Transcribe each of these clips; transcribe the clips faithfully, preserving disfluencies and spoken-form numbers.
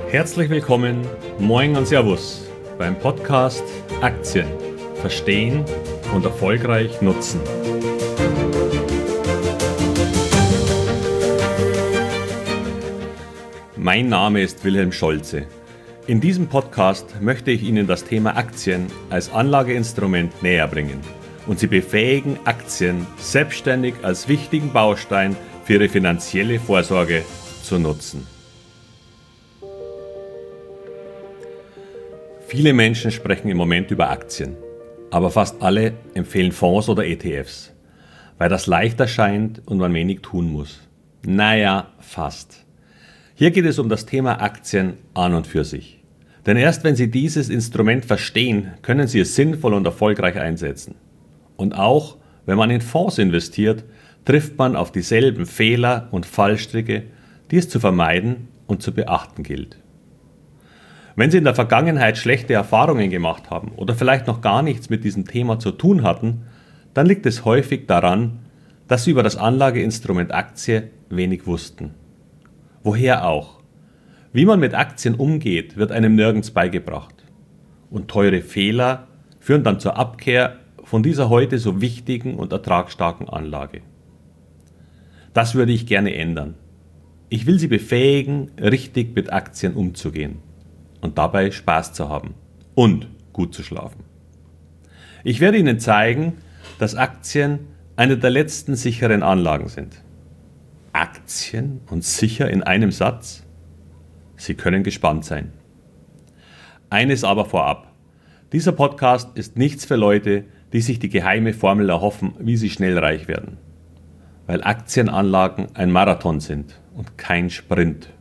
Herzlich willkommen, moin und Servus beim Podcast Aktien verstehen und erfolgreich nutzen. Mein Name ist Wilhelm Scholze. In diesem Podcast möchte ich Ihnen das Thema Aktien als Anlageinstrument näher bringen und Sie befähigen, Aktien selbstständig als wichtigen Baustein für Ihre finanzielle Vorsorge zu nutzen. Viele Menschen sprechen im Moment über Aktien, aber fast alle empfehlen Fonds oder E T Fs, weil das leichter scheint und man wenig tun muss. Naja, fast. Hier geht es um das Thema Aktien an und für sich. Denn erst wenn Sie dieses Instrument verstehen, können Sie es sinnvoll und erfolgreich einsetzen. Und auch wenn man in Fonds investiert, trifft man auf dieselben Fehler und Fallstricke, die es zu vermeiden und zu beachten gilt. Wenn Sie in der Vergangenheit schlechte Erfahrungen gemacht haben oder vielleicht noch gar nichts mit diesem Thema zu tun hatten, dann liegt es häufig daran, dass Sie über das Anlageinstrument Aktie wenig wussten. Woher auch? Wie man mit Aktien umgeht, wird einem nirgends beigebracht. Und teure Fehler führen dann zur Abkehr von dieser heute so wichtigen und ertragsstarken Anlage. Das würde ich gerne ändern. Ich will Sie befähigen, richtig mit Aktien umzugehen und dabei Spaß zu haben und gut zu schlafen. Ich werde Ihnen zeigen, dass Aktien eine der letzten sicheren Anlagen sind. Aktien und sicher in einem Satz? Sie können gespannt sein. Eines aber vorab. Dieser Podcast ist nichts für Leute, die sich die geheime Formel erhoffen, wie sie schnell reich werden. Weil Aktienanlagen ein Marathon sind und kein Sprint.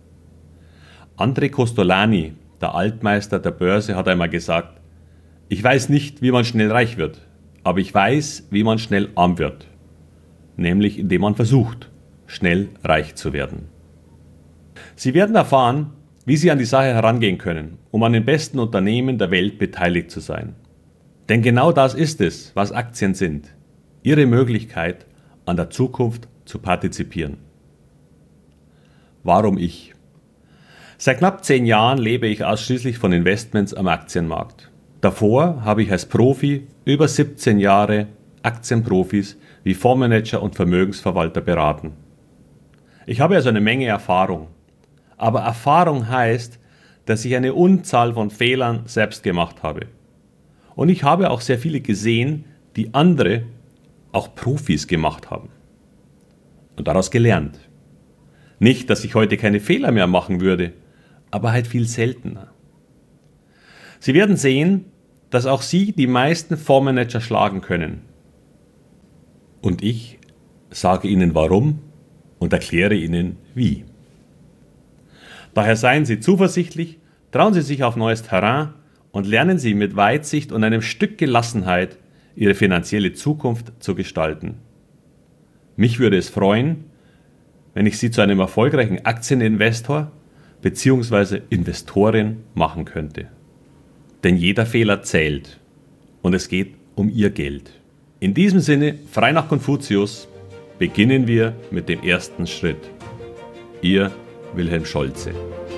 André Kostolany, der Altmeister der Börse, hat einmal gesagt, ich weiß nicht, wie man schnell reich wird, aber ich weiß, wie man schnell arm wird. Nämlich indem man versucht, schnell reich zu werden. Sie werden erfahren, wie Sie an die Sache herangehen können, um an den besten Unternehmen der Welt beteiligt zu sein. Denn genau das ist es, was Aktien sind. Ihre Möglichkeit, an der Zukunft zu partizipieren. Warum ich? Seit knapp zehn Jahren lebe ich ausschließlich von Investments am Aktienmarkt. Davor habe ich als Profi über siebzehn Jahre Aktienprofis wie Fondsmanager und Vermögensverwalter beraten. Ich habe also eine Menge Erfahrung. Aber Erfahrung heißt, dass ich eine Unzahl von Fehlern selbst gemacht habe. Und ich habe auch sehr viele gesehen, die andere, auch Profis, gemacht haben. Und daraus gelernt. Nicht, dass ich heute keine Fehler mehr machen würde, aber halt viel seltener. Sie werden sehen, dass auch Sie die meisten Fondsmanager schlagen können. Und ich sage Ihnen warum und erkläre Ihnen wie. Daher seien Sie zuversichtlich, trauen Sie sich auf neues Terrain und lernen Sie mit Weitsicht und einem Stück Gelassenheit Ihre finanzielle Zukunft zu gestalten. Mich würde es freuen, wenn ich Sie zu einem erfolgreichen Aktieninvestor bzw. Investorin machen könnte. Denn jeder Fehler zählt und es geht um Ihr Geld. In diesem Sinne, frei nach Konfuzius, beginnen wir mit dem ersten Schritt. Ihr Wilhelm Scholze.